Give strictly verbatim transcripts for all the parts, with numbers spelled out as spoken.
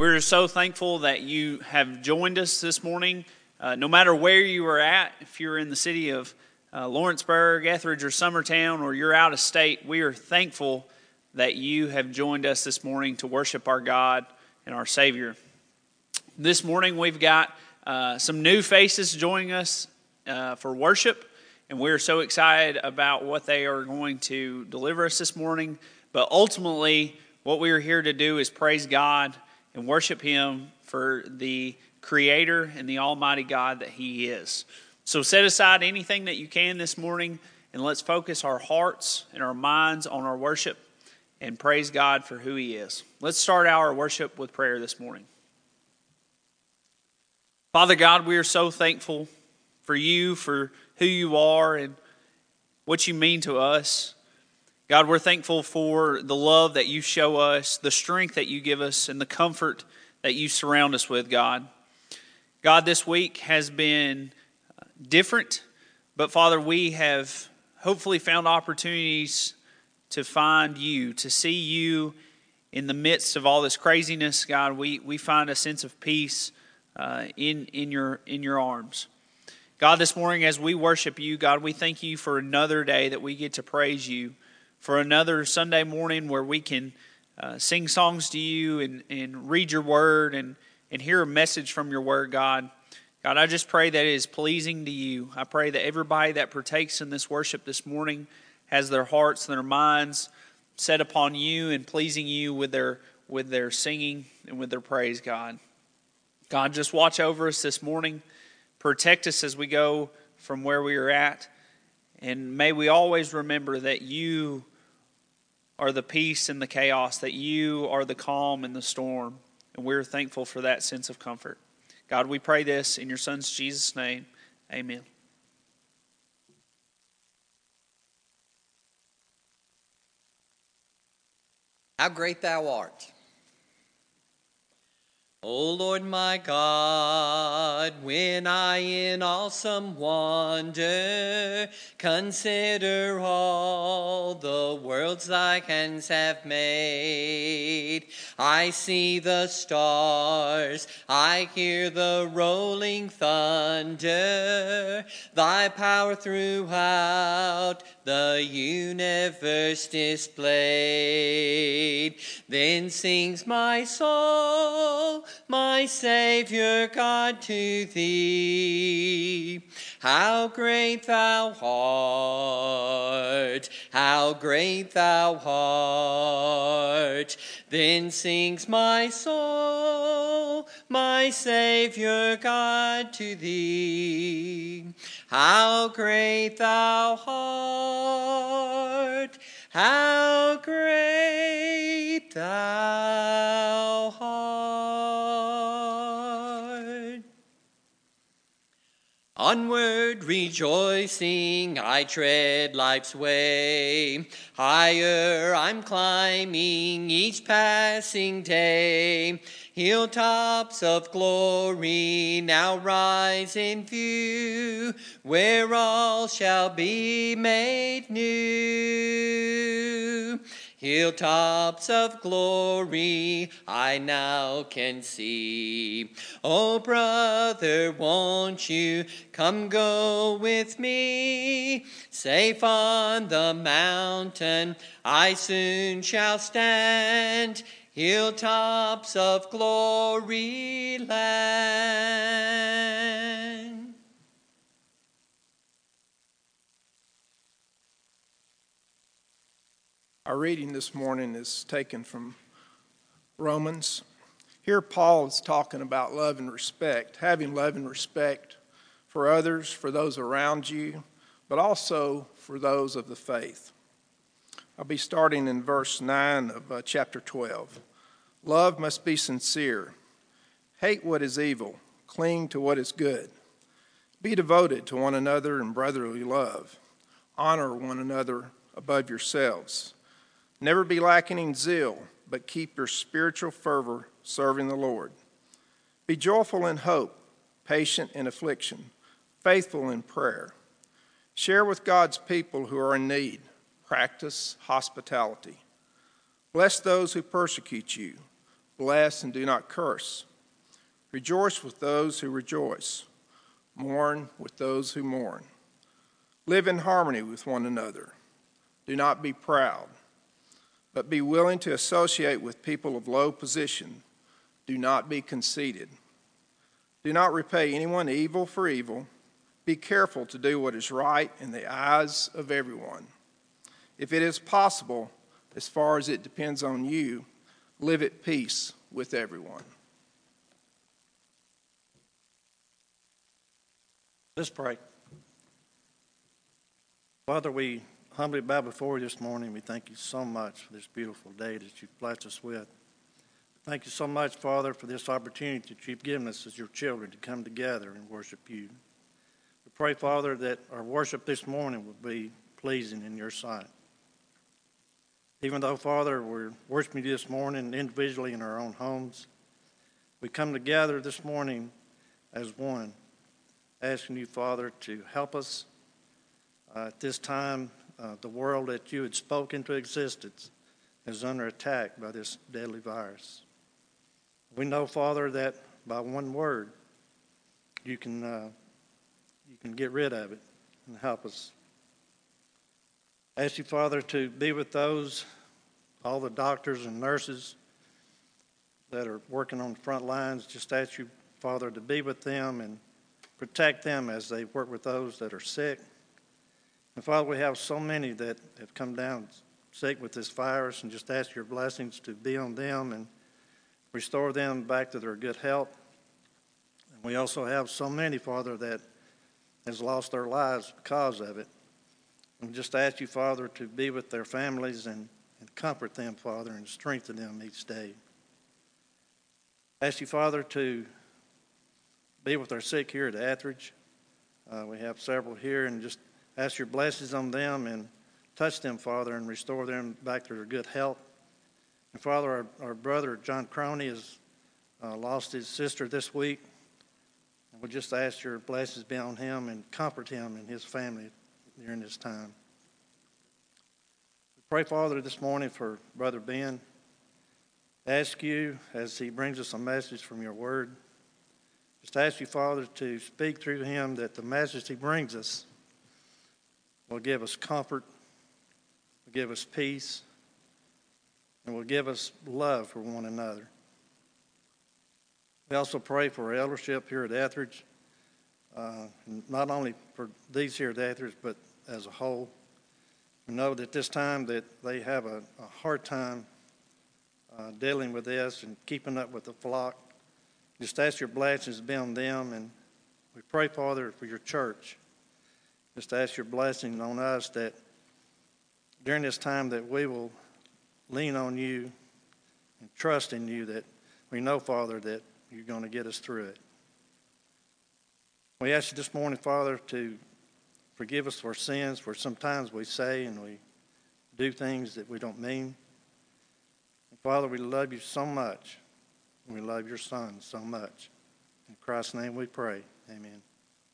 We're so thankful that you have joined us this morning. Uh, no matter where you are at, if you're in the city of uh, Lawrenceburg, Etheridge, or Summertown, or you're out of state, we are thankful that you have joined us this morning to worship our God and our Savior. This morning we've got uh, some new faces joining us uh, for worship, and we're so excited about what they are going to deliver us this morning. But ultimately, what we are here to do is praise God and worship Him for the Creator and the Almighty God that He is. So set aside anything that you can this morning, and let's focus our hearts and our minds on our worship and praise God for who He is. Let's start our worship with prayer this morning. Father God, we are so thankful for You, for who You are and what You mean to us. God, we're thankful for the love that You show us, the strength that You give us, and the comfort that You surround us with, God. God, this week has been different, but Father, we have hopefully found opportunities to find You, to see You in the midst of all this craziness. God, we, we find a sense of peace uh, in, in, your, in Your arms. God, this morning as we worship You, God, we thank You for another day that we get to praise You, for another Sunday morning where we can uh, sing songs to You and, and read Your Word and, and hear a message from Your Word, God. God, I just pray that it is pleasing to You. I pray that everybody that partakes in this worship this morning has their hearts and their minds set upon You and pleasing You with their, with their singing and with their praise, God. God, just watch over us this morning. Protect us as we go from where we are at. And may we always remember that You are the peace in the chaos, that You are the calm in the storm. And we're thankful for that sense of comfort. God, we pray this in Your Son's Jesus' name. Amen. How great Thou art. O Lord my God, when I in awesome wonder consider all the worlds Thy hands have made, I see the stars, I hear the rolling thunder, Thy power throughout the universe displayed. Then sings my soul, my Savior God, to Thee. How great Thou art, how great Thou art. Then sings my soul, my Savior God, to Thee. How great Thou art, how great Thou art. Onward rejoicing I tread life's way, higher I'm climbing each passing day. Hilltops of glory now rise in view, where all shall be made new. Hilltops of glory I now can see. Oh, brother, won't you come go with me? Safe on the mountain I soon shall stand, hilltops of glory land. Our reading this morning is taken from Romans. Here Paul is talking about love and respect, having love and respect for others, for those around you, but also for those of the faith. I'll be starting in verse nine of uh, chapter twelve. Love must be sincere. Hate what is evil. Cling to what is good. Be devoted to one another in brotherly love. Honor one another above yourselves. Never be lacking in zeal, but keep your spiritual fervor serving the Lord. Be joyful in hope, patient in affliction, faithful in prayer. Share with God's people who are in need. Practice hospitality. Bless those who persecute you. Bless and do not curse. Rejoice with those who rejoice. Mourn with those who mourn. Live in harmony with one another. Do not be proud, but be willing to associate with people of low position. Do not be conceited. Do not repay anyone evil for evil. Be careful to do what is right in the eyes of everyone. If it is possible, as far as it depends on you, live at peace with everyone. Let's pray. Father, we humbly bow before you this morning. We thank you so much for this beautiful day that you've blessed us with. Thank you so much, Father, for this opportunity that you've given us as your children to come together and worship you. We pray, Father, that our worship this morning will be pleasing in your sight. Even though, Father, we're worshiping you this morning individually in our own homes, we come together this morning as one, asking you, Father, to help us uh, at this time. Uh, the world that you had spoken into existence is under attack by this deadly virus. We know, Father, that by one word you can uh, you can get rid of it and help us. I ask you, Father, to be with those, all the doctors and nurses that are working on the front lines. Just ask you, Father, to be with them and protect them as they work with those that are sick. And Father, we have so many that have come down sick with this virus, and just ask your blessings to be on them and restore them back to their good health. And we also have so many, Father, that has lost their lives because of it. And just ask you, Father, to be with their families and, and comfort them, Father, and strengthen them each day. Ask you, Father, to be with our sick here at Etheridge. Uh, we have several here, and just ask your blessings on them and touch them, Father, and restore them back to their good health. And Father, our, our brother John Croney has uh, lost his sister this week. And we just ask your blessings be on him and comfort him and his family during this time. We pray, Father, this morning for Brother Ben. Ask you, as he brings us a message from your word, just ask you, Father, to speak through him, that the message he brings us will give us comfort, will give us peace, and will give us love for one another. We also pray for our eldership here at Etheridge, uh, not only for these here at Etheridge, but as a whole. We know that this time that they have a, a hard time uh, dealing with this and keeping up with the flock. Just ask your blessings to be on them, and we pray, Father, for your church. Just ask your blessing on us that during this time that we will lean on you and trust in you, that we know, Father, that you're going to get us through it. We ask you this morning, Father, to forgive us for sins, for sometimes we say and we do things that we don't mean. And Father, we love you so much, and we love your Son so much. In Christ's name we pray. Amen.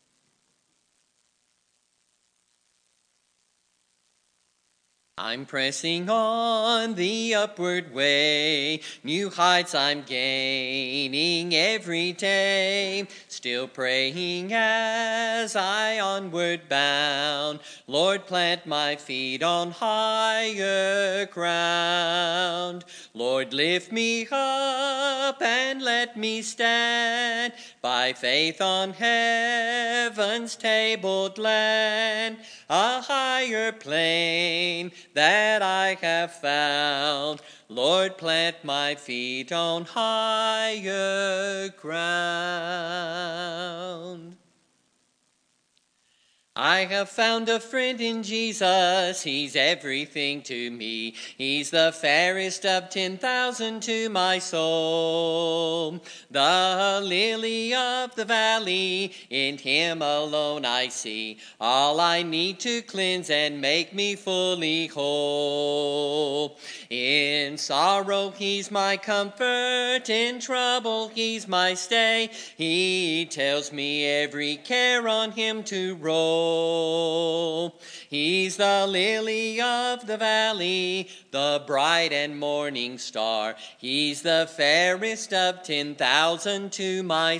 I'm pressing on the upward way, new heights I'm gaining every day, still praying as I onward bound. Lord, plant my feet on higher ground. Lord, lift me up and let me stand by faith on heaven's tabled land, a higher plane that I have found. Lord, plant my feet on higher ground. I have found a friend in Jesus, he's everything to me. He's the fairest of ten thousand to my soul. home. The lily of the valley, in him alone I see all I need to cleanse and make me fully whole. In sorrow he's my comfort, in trouble he's my stay. He tells me every care on him to roll. He's the lily of the valley, the bright and morning star. He's the fairest of ten thousand to my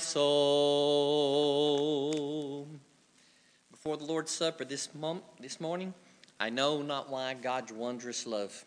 soul. Before the Lord's Supper this, mom- this morning, I know not why God's wondrous love.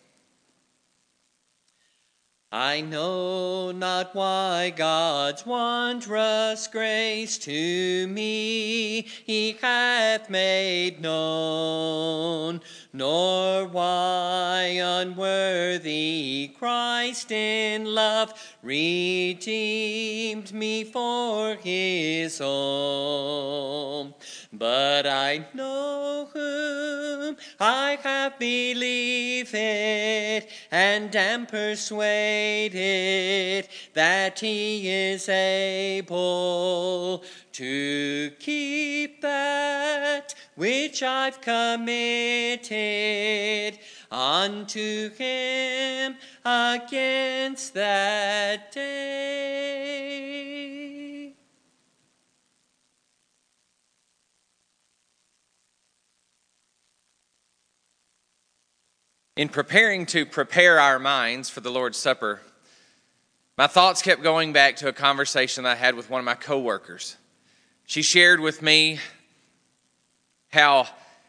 I know not why God's wondrous grace to me he hath made known, nor why unworthy Christ in love redeemed me for his own. But I know whom I have believed, and am persuaded that he is able to keep that which I've committed unto him against that day. In preparing to prepare our minds for the Lord's Supper, my thoughts kept going back to a conversation that I had with one of my coworkers. She shared with me how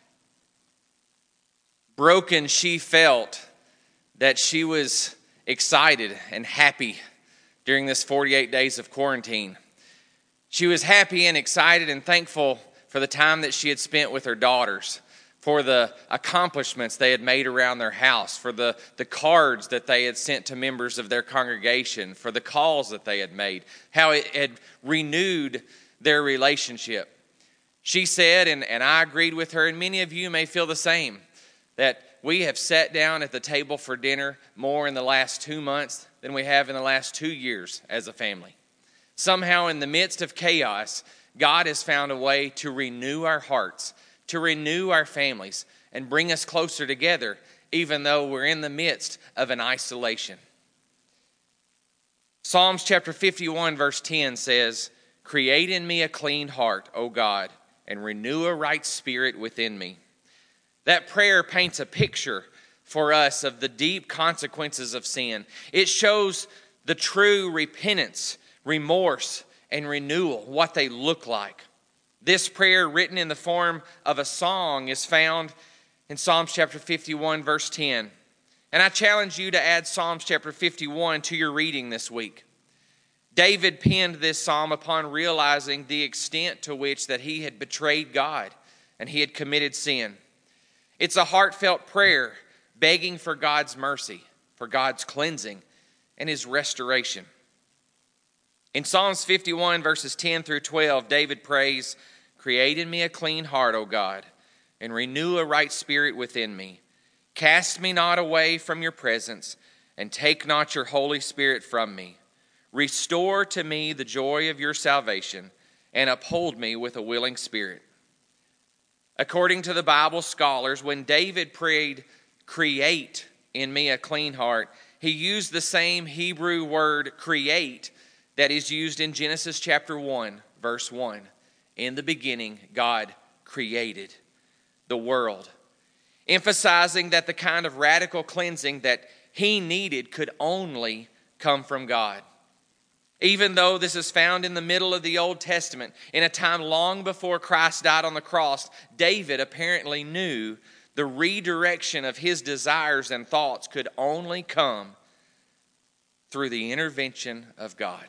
broken she felt that she was excited and happy during this forty-eight days of quarantine. She was happy and excited and thankful for the time that she had spent with her daughters, for the accomplishments they had made around their house, for the, the cards that they had sent to members of their congregation, for the calls that they had made, how it had renewed their relationship. She said, and, and I agreed with her, and many of you may feel the same, that we have sat down at the table for dinner more in the last two months than we have in the last two years as a family. Somehow in the midst of chaos, God has found a way to renew our hearts, to renew our families, and bring us closer together, even though we're in the midst of an isolation. Psalms chapter fifty-one verse ten says, "Create in me a clean heart, O God, and renew a right spirit within me." That prayer paints a picture for us of the deep consequences of sin. It shows the true repentance, remorse, and renewal, what they look like. This prayer, written in the form of a song, is found in Psalms chapter fifty-one, verse ten. And I challenge you to add Psalms chapter fifty-one to your reading this week. David penned this psalm upon realizing the extent to which that he had betrayed God and he had committed sin. It's a heartfelt prayer begging for God's mercy, for God's cleansing, and his restoration. In Psalms fifty-one, verses ten through twelve, David prays, "Create in me a clean heart, O God, and renew a right spirit within me. Cast me not away from your presence, and take not your Holy Spirit from me. Restore to me the joy of your salvation, and uphold me with a willing spirit." According to the Bible scholars, when David prayed, "Create in me a clean heart," he used the same Hebrew word create that is used in Genesis chapter one, verse one. In the beginning, God created the world, emphasizing that the kind of radical cleansing that he needed could only come from God. Even though this is found in the middle of the Old Testament, in a time long before Christ died on the cross, David apparently knew the redirection of his desires and thoughts could only come through the intervention of God.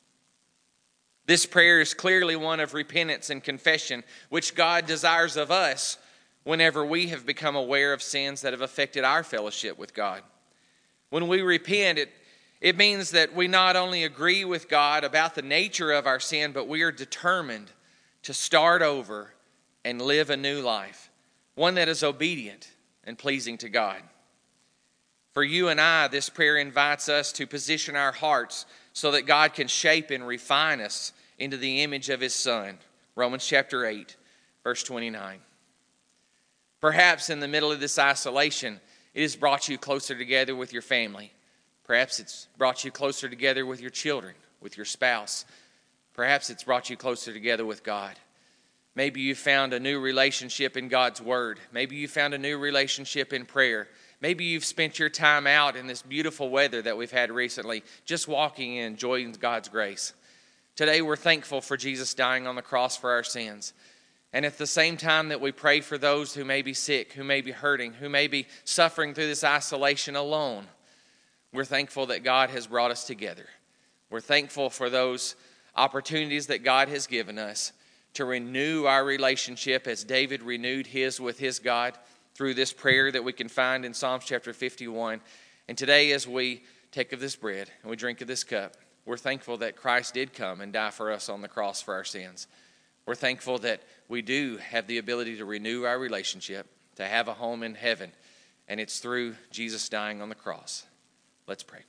This prayer is clearly one of repentance and confession, which God desires of us whenever we have become aware of sins that have affected our fellowship with God. When we repent, it, it means that we not only agree with God about the nature of our sin, but we are determined to start over and live a new life, one that is obedient and pleasing to God. For you and I, this prayer invites us to position our hearts so that God can shape and refine us into the image of His Son. Romans chapter eight, verse twenty-nine. Perhaps in the middle of this isolation, it has brought you closer together with your family. Perhaps it's brought you closer together with your children, with your spouse. Perhaps it's brought you closer together with God. Maybe you found a new relationship in God's Word. Maybe you found a new relationship in prayer. Maybe you've spent your time out in this beautiful weather that we've had recently, just walking and enjoying God's grace. Today we're thankful for Jesus dying on the cross for our sins. And at the same time that we pray for those who may be sick, who may be hurting, who may be suffering through this isolation alone, we're thankful that God has brought us together. We're thankful for those opportunities that God has given us to renew our relationship as David renewed his with his God through this prayer that we can find in Psalms chapter fifty-one. And today as we take of this bread and we drink of this cup, we're thankful that Christ did come and die for us on the cross for our sins. We're thankful that we do have the ability to renew our relationship, to have a home in heaven, and it's through Jesus dying on the cross. Let's pray.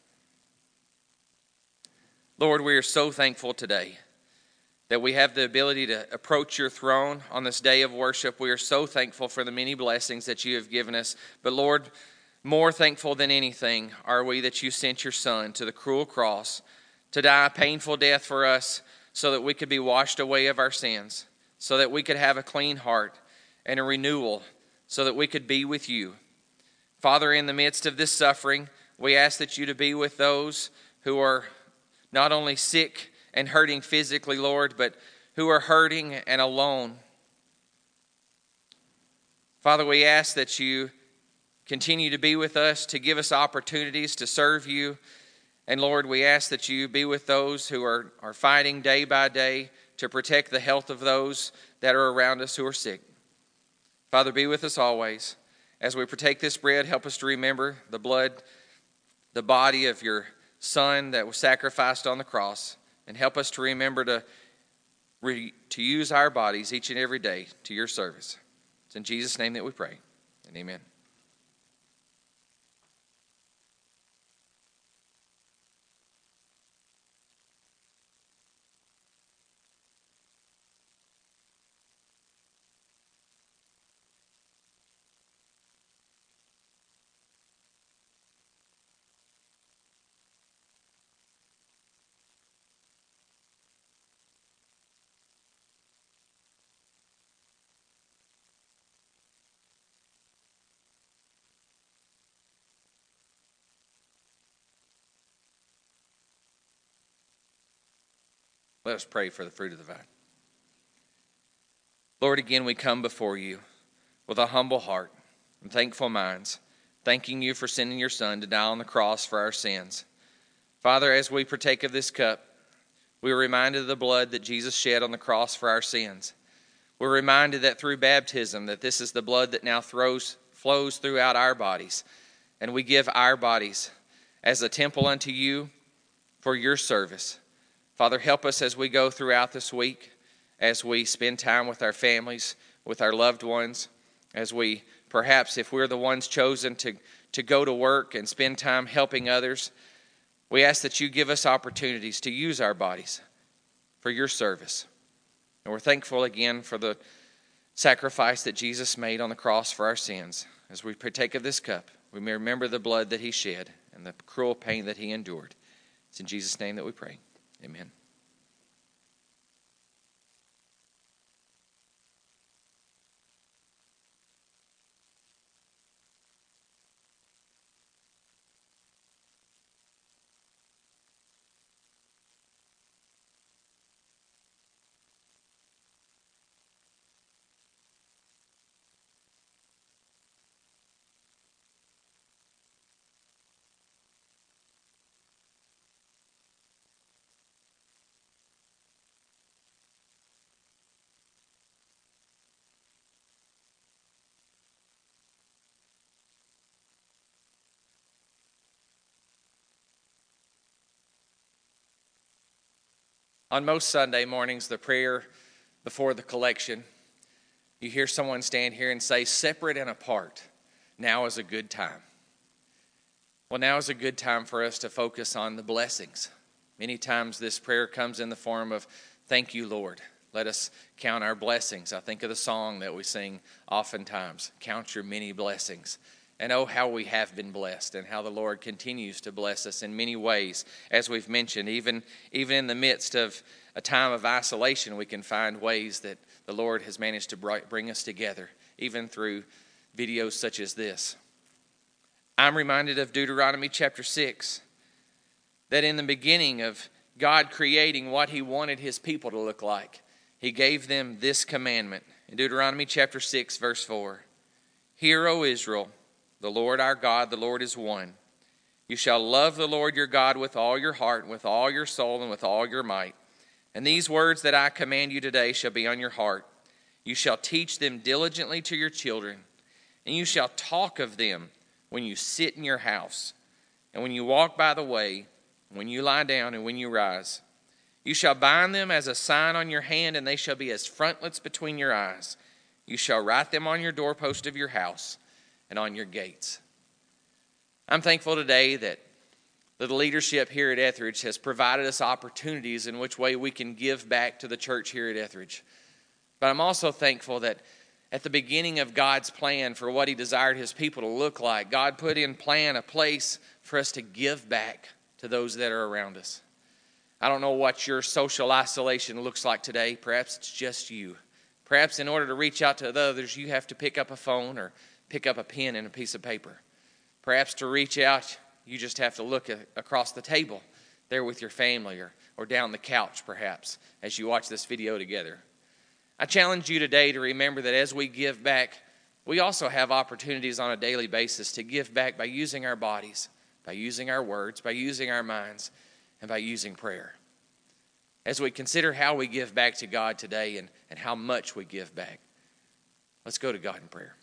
Lord, we are so thankful today that we have the ability to approach your throne on this day of worship. We are so thankful for the many blessings that you have given us. But Lord, more thankful than anything are we that you sent your Son to the cruel cross to die a painful death for us so that we could be washed away of our sins, so that we could have a clean heart and a renewal, so that we could be with you. Father, in the midst of this suffering, we ask that you to be with those who are not only sick and hurting physically, Lord, but who are hurting and alone. Father, we ask that you continue to be with us, to give us opportunities to serve you. And Lord, we ask that you be with those who are, are fighting day by day to protect the health of those that are around us who are sick. Father, be with us always. As we partake this bread, help us to remember the blood, the body of your Son that was sacrificed on the cross. And help us to remember to, re, to use our bodies each and every day to your service. It's in Jesus' name that we pray. And amen. Let us pray for the fruit of the vine. Lord, again we come before you with a humble heart and thankful minds, thanking you for sending your Son to die on the cross for our sins. Father, as we partake of this cup, we are reminded of the blood that Jesus shed on the cross for our sins. We're reminded that through baptism, that this is the blood that now throws, flows throughout our bodies. And we give our bodies as a temple unto you for your service. Father, help us as we go throughout this week, as we spend time with our families, with our loved ones, as we perhaps, if we're the ones chosen to, to go to work and spend time helping others, we ask that you give us opportunities to use our bodies for your service. And we're thankful again for the sacrifice that Jesus made on the cross for our sins. As we partake of this cup, we may remember the blood that he shed and the cruel pain that he endured. It's in Jesus' name that we pray. Amen. On most Sunday mornings, the prayer before the collection, you hear someone stand here and say, separate and apart, now is a good time. Well, now is a good time for us to focus on the blessings Many times this prayer comes in the form of, thank you, Lord. Let us count our blessings. I think of the song that we sing oftentimes, count your many blessings. And oh, how we have been blessed and how the Lord continues to bless us in many ways. As we've mentioned, even, even in the midst of a time of isolation, we can find ways that the Lord has managed to bring us together, even through videos such as this. I'm reminded of Deuteronomy chapter six, that in the beginning of God creating what he wanted his people to look like, he gave them this commandment. In Deuteronomy chapter six, verse four, Hear, O Israel, the Lord our God, the Lord is one. You shall love the Lord your God with all your heart, and with all your soul, and with all your might. And these words that I command you today shall be on your heart. You shall teach them diligently to your children, and you shall talk of them when you sit in your house, and when you walk by the way, when you lie down, and when you rise. You shall bind them as a sign on your hand, and they shall be as frontlets between your eyes. You shall write them on your doorpost of your house and on your gates. I'm thankful today that the leadership here at Etheridge has provided us opportunities in which way we can give back to the church here at Etheridge. But I'm also thankful that at the beginning of God's plan for what he desired his people to look like, God put in plan a place for us to give back to those that are around us. I don't know what your social isolation looks like today. Perhaps it's just you. Perhaps in order to reach out to the others, you have to pick up a phone or pick up a pen and a piece of paper. Perhaps to reach out, you just have to look a, across the table there with your family or, or down the couch, perhaps, as you watch this video together. I challenge you today to remember that as we give back, we also have opportunities on a daily basis to give back by using our bodies, by using our words, by using our minds, and by using prayer. As we consider how we give back to God today and, and how much we give back, let's go to God in prayer.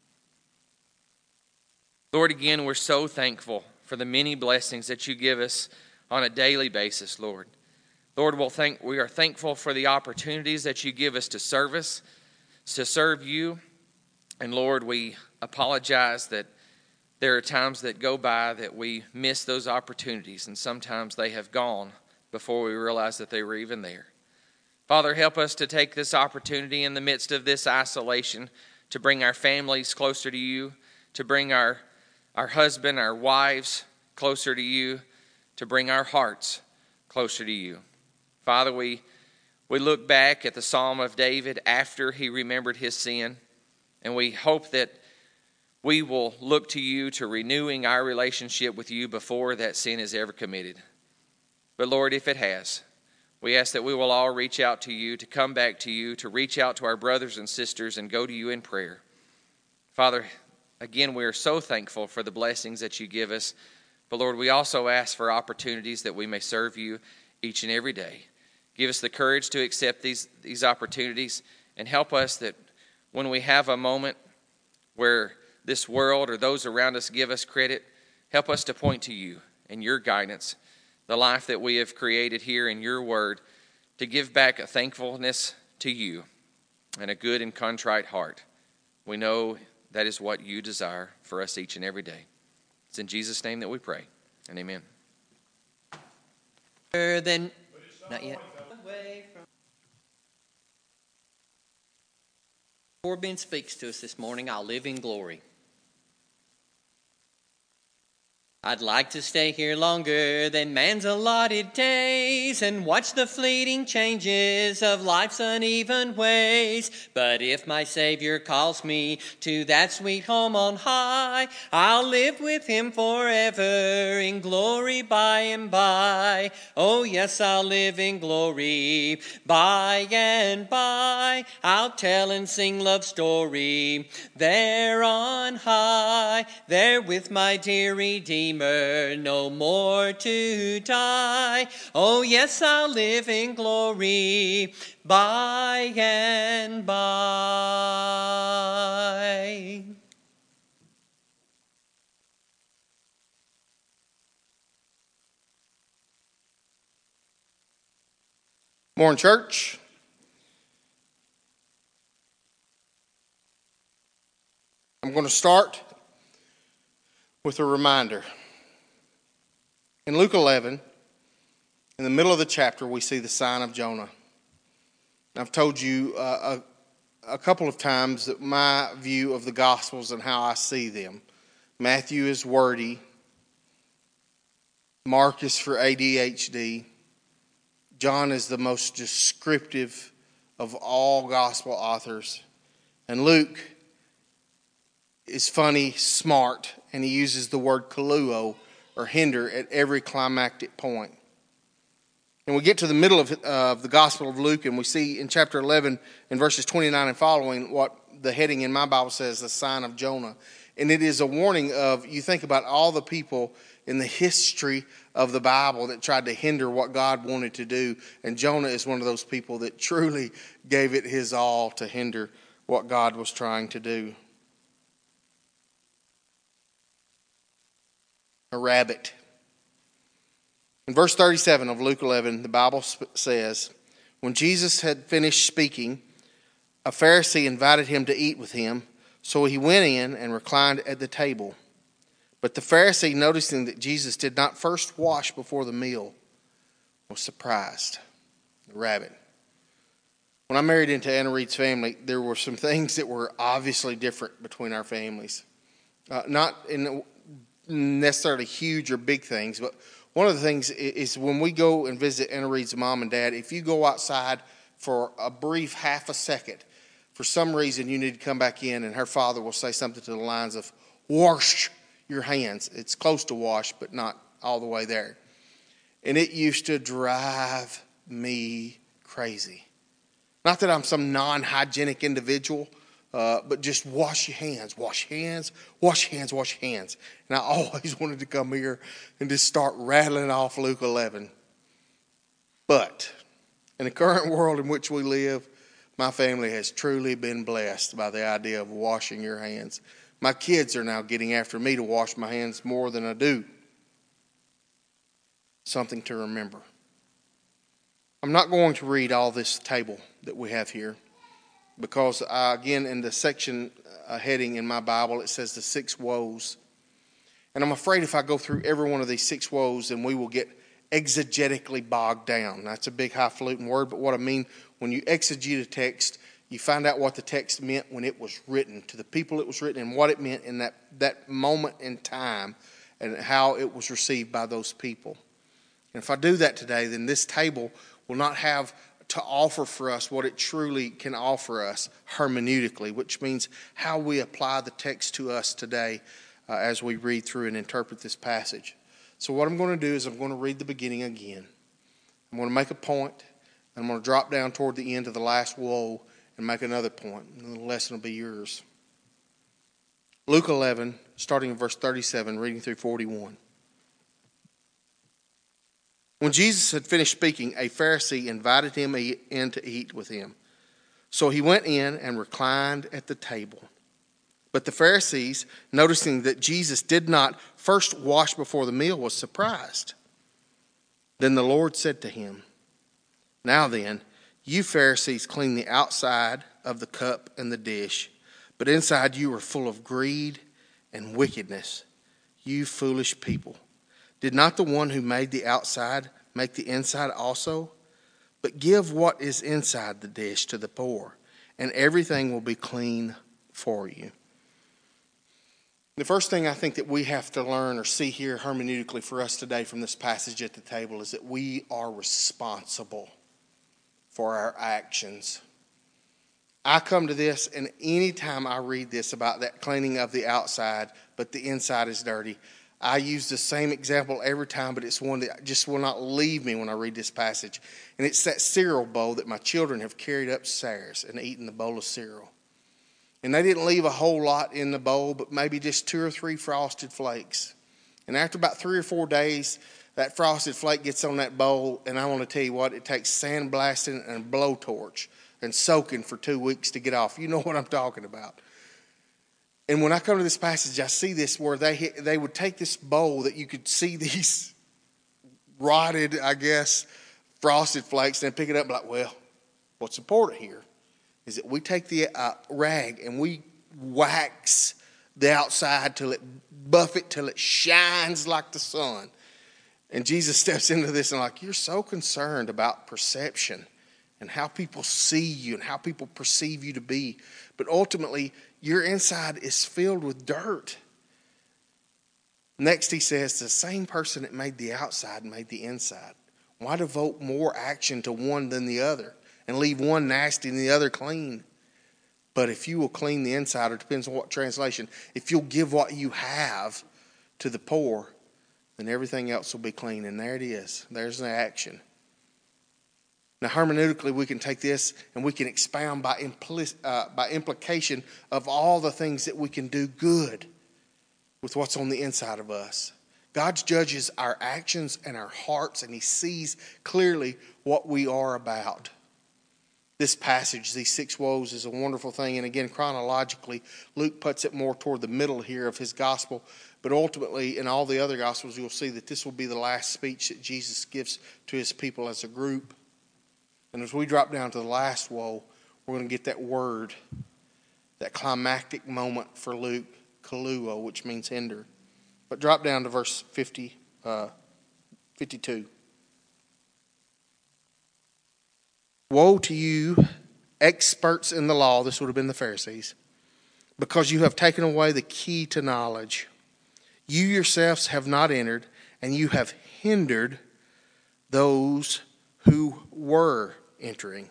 Lord, again, we're so thankful for the many blessings that you give us on a daily basis, Lord. Lord, we'll thank, we are thankful for the opportunities that you give us to service, to serve you. And Lord, we apologize that there are times that go by that we miss those opportunities, and sometimes they have gone before we realize that they were even there. Father, help us to take this opportunity in the midst of this isolation to bring our families closer to you, to bring our our husband, our wives closer to you, to bring our hearts closer to you. Father, we, we look back at the Psalm of David after he remembered his sin, and we hope that we will look to you to renewing our relationship with you before that sin is ever committed. But Lord, if it has, we ask that we will all reach out to you, to come back to you, to reach out to our brothers and sisters and go to you in prayer. Father, again, we are so thankful for the blessings that you give us. But Lord, we also ask for opportunities that we may serve you each and every day. Give us the courage to accept these, these opportunities, and help us that when we have a moment where this world or those around us give us credit, help us to point to you and your guidance, the life that we have created here in your word, to give back a thankfulness to you and a good and contrite heart. We know that is what you desire for us each and every day. It's in Jesus' name that we pray, and amen. Then, not yet. Corbin speaks to us this morning. I'll live in glory. I'd like to stay here longer than man's allotted days and watch the fleeting changes of life's uneven ways. But if my Savior calls me to that sweet home on high, I'll live with him forever in glory by and by. Oh yes, I'll live in glory by and by. I'll tell and sing love's story there on high, there with my dear Redeemer, no more to die. Oh yes, I'll live in glory by and by. Morning, church. I'm going to start with a reminder. In Luke eleven, in the middle of the chapter, we see the sign of Jonah. I've told you uh, a, a couple of times that my view of the Gospels and how I see them. Matthew is wordy. Mark is for A D H D. John is the most descriptive of all Gospel authors. And Luke is funny, smart, and he uses the word kaluo, or hinder, at every climactic point. And we get to the middle of, uh, of the Gospel of Luke, and we see in chapter eleven, in verses twenty-nine and following, what the heading in my Bible says, the sign of Jonah. And it is a warning of, you think about all the people in the history of the Bible that tried to hinder what God wanted to do. And Jonah is one of those people that truly gave it his all to hinder what God was trying to do. A rabbit. In verse thirty-seven of Luke eleven, the Bible says, when Jesus had finished speaking, a Pharisee invited him to eat with him. So he went in and reclined at the table. But the Pharisee, noticing that Jesus did not first wash before the meal, was surprised. The rabbit. When I married into Anna Reed's family, there were some things that were obviously different between our families. Uh, not in necessarily huge or big things, but one of the things is when we go and visit Anna Reed's mom and dad, if you go outside for a brief half a second, for some reason you need to come back in, and her father will say something to the lines of, wash your hands. It's close to wash, but not all the way there. And it used to drive me crazy. Not that I'm some non-hygienic individual, uh, but just wash your hands, wash hands, wash hands, wash hands. And I always wanted to come here and just start rattling off Luke eleven. But in the current world in which we live, my family has truly been blessed by the idea of washing your hands. My kids are now getting after me to wash my hands more than I do. Something to remember. I'm not going to read all this table that we have here because, uh, again, in the section uh, heading in my Bible, it says the six woes. And I'm afraid if I go through every one of these six woes, then we will get exegetically bogged down. That's a big highfalutin word, but what I mean, when you exegete a text, you find out what the text meant when it was written, to the people it was written, and what it meant in that, that moment in time, and how it was received by those people. And if I do that today, then this table will not have to offer for us what it truly can offer us hermeneutically, which means how we apply the text to us today uh, as we read through and interpret this passage. So what I'm going to do is I'm going to read the beginning again. I'm going to make a point, and I'm going to drop down toward the end of the last woe and make another point, and the lesson will be yours. Luke eleven, starting in verse thirty-seven, reading through forty-one. When Jesus had finished speaking, a Pharisee invited him in to eat with him. So he went in and reclined at the table. But the Pharisees, noticing that Jesus did not first wash before the meal, was surprised. Then the Lord said to him, now then, you Pharisees clean the outside of the cup and the dish, but inside you are full of greed and wickedness. You foolish people. Did not the one who made the outside make the inside also? But give what is inside the dish to the poor, and everything will be clean for you. The first thing I think that we have to learn or see here hermeneutically for us today from this passage at the table is that we are responsible for our actions. I come to this, and anytime I read this about that cleaning of the outside, but the inside is dirty, I use the same example every time, but it's one that just will not leave me when I read this passage. And it's that cereal bowl that my children have carried upstairs and eaten the bowl of cereal. And they didn't leave a whole lot in the bowl, but maybe just two or three Frosted Flakes. And after about three or four days, that Frosted Flake gets on that bowl, and I want to tell you what, it takes sandblasting and a blowtorch and soaking for two weeks to get off. You know what I'm talking about. And when I come to this passage, I see this where they they would take this bowl that you could see these rotted, I guess, Frosted Flakes, and pick it up and be like, well, what's important here is that we take the uh, rag and we wax the outside till it, buff it till it shines like the sun. And Jesus steps into this and like, you're so concerned about perception and how people see you and how people perceive you to be. But ultimately, your inside is filled with dirt. Next, he says, the same person that made the outside made the inside. Why devote more action to one than the other and leave one nasty and the other clean? But if you will clean the inside, or it depends on what translation, if you'll give what you have to the poor, then everything else will be clean. And there it is. There's the action. Now, hermeneutically, we can take this and we can expound by, impli- uh, by implication of all the things that we can do good with what's on the inside of us. God judges our actions and our hearts, and he sees clearly what we are about. This passage, these six woes, is a wonderful thing. And again, chronologically, Luke puts it more toward the middle here of his gospel. But ultimately, in all the other gospels, you'll see that this will be the last speech that Jesus gives to his people as a group. And as we drop down to the last woe, we're going to get that word, that climactic moment for Luke, kaluo, which means hinder. But drop down to verse fifty, uh, fifty-two. Woe to you, experts in the law, this would have been the Pharisees, because you have taken away the key to knowledge. You yourselves have not entered, and you have hindered those who were entering.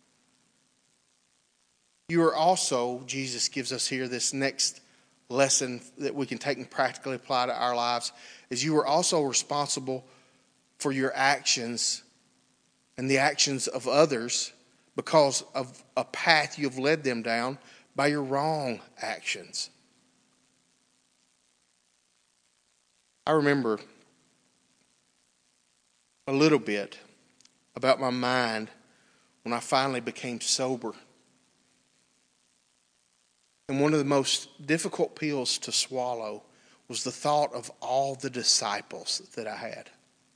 You are also, Jesus gives us here this next lesson that we can take and practically apply to our lives, is you are also responsible for your actions and the actions of others because of a path you've led them down by your wrong actions. I remember a little bit about my mind when I finally became sober. And one of the most difficult pills to swallow was the thought of all the disciples that I had.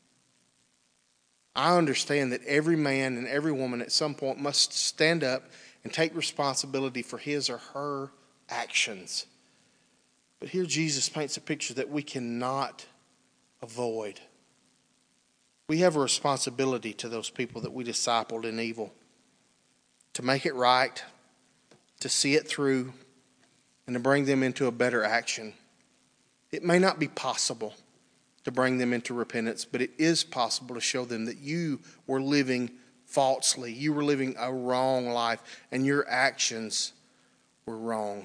I understand that every man and every woman at some point must stand up and take responsibility for his or her actions. But here Jesus paints a picture that we cannot avoid. We have a responsibility to those people that we discipled in evil, to make it right, to see it through, and to bring them into a better action. It may not be possible to bring them into repentance, but it is possible to show them that you were living falsely. You were living a wrong life, and your actions were wrong.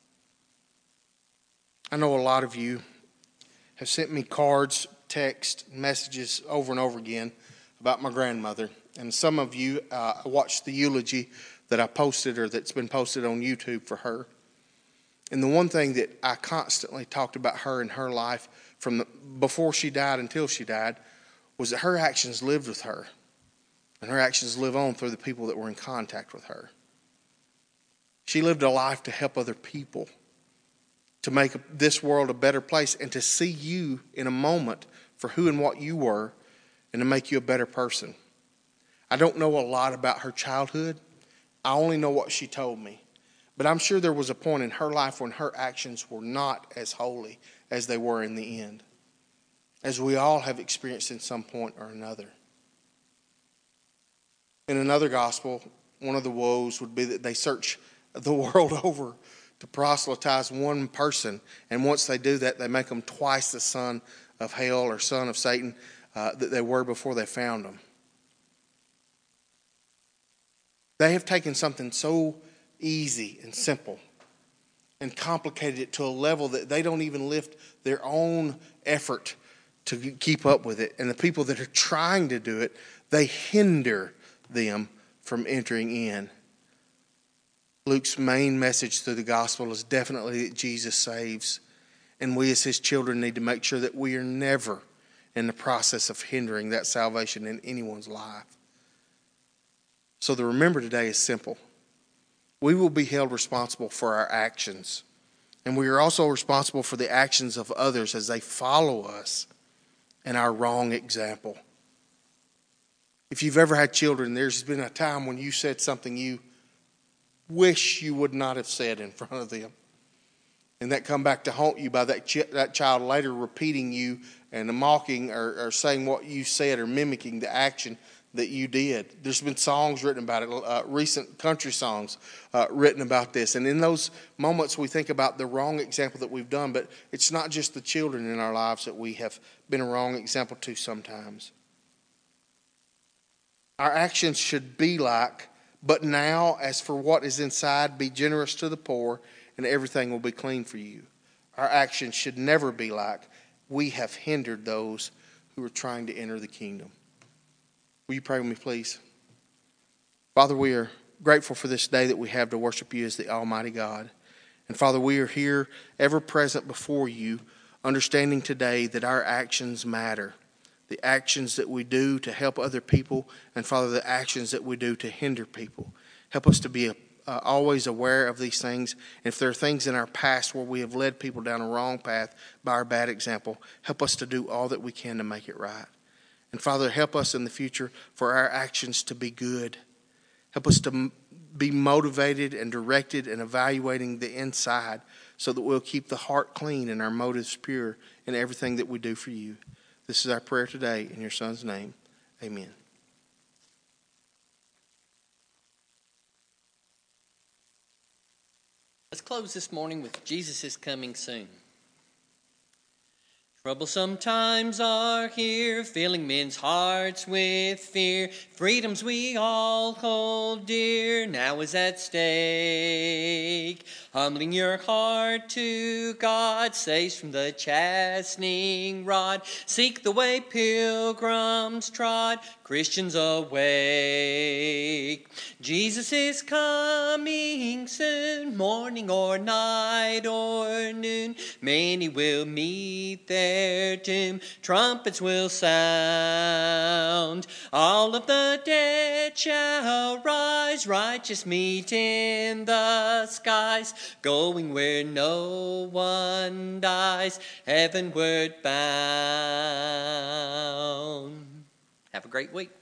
I know a lot of you have sent me cards, text, messages over and over again about my grandmother. And some of you uh, watched the eulogy that I posted or that's been posted on YouTube for her. And the one thing that I constantly talked about her and her life from the, before she died until she died was that her actions lived with her. And her actions live on through the people that were in contact with her. She lived a life to help other people, to make this world a better place, and to see you in a moment for who and what you were, and to make you a better person. I don't know a lot about her childhood. I only know what she told me. But I'm sure there was a point in her life when her actions were not as holy as they were in the end, as we all have experienced in some point or another. In another gospel, one of the woes would be that they search the world over to proselytize one person, and once they do that, they make them twice the son of hell or son of Satan uh, that they were before they found them. They have taken something so easy and simple and complicated it to a level that they don't even lift their own effort to keep up with it. And the people that are trying to do it, they hinder them from entering in. Luke's main message through the gospel is definitely that Jesus saves. And we as his children need to make sure that we are never in the process of hindering that salvation in anyone's life. So the remember today is simple. We will be held responsible for our actions. And we are also responsible for the actions of others as they follow us and our wrong example. If you've ever had children, there's been a time when you said something you wish you would not have said in front of them. and that come back to haunt you by that ch- that child later repeating you and mocking or, or saying what you said or mimicking the action that you did. There's been songs written about it, uh, recent country songs uh, written about this. And in those moments we think about the wrong example that we've done, but it's not just the children in our lives that we have been a wrong example to sometimes. Our actions should be like, but now as for what is inside, be generous to the poor, and everything will be clean for you. Our actions should never be like, we have hindered those who are trying to enter the kingdom. Will you pray with me, please? Father, we are grateful for this day that we have to worship you as the Almighty God. And Father, we are here ever present before you, understanding today that our actions matter. The actions that we do to help other people, and Father, the actions that we do to hinder people. Help us to be uh, always aware of these things. If there are things in our past where we have led people down a wrong path by our bad example, help us to do all that we can to make it right. And Father, help us in the future for our actions to be good. Help us to be motivated and directed and evaluating the inside so that we'll keep the heart clean and our motives pure in everything that we do for you. This is our prayer today in your Son's name. Amen. Let's close this morning with Jesus is Coming Soon. Troublesome times are here, filling men's hearts with fear. Freedoms we all hold dear, now is at stake. Humbling your heart to God, saves from the chastening rod. Seek the way pilgrims trod, Christians awake. Jesus is coming soon, morning or night or noon. Many will meet their doom, trumpets will sound. All of the dead shall rise, righteous meet in the skies, going where no one dies, heavenward bound. Have a great week.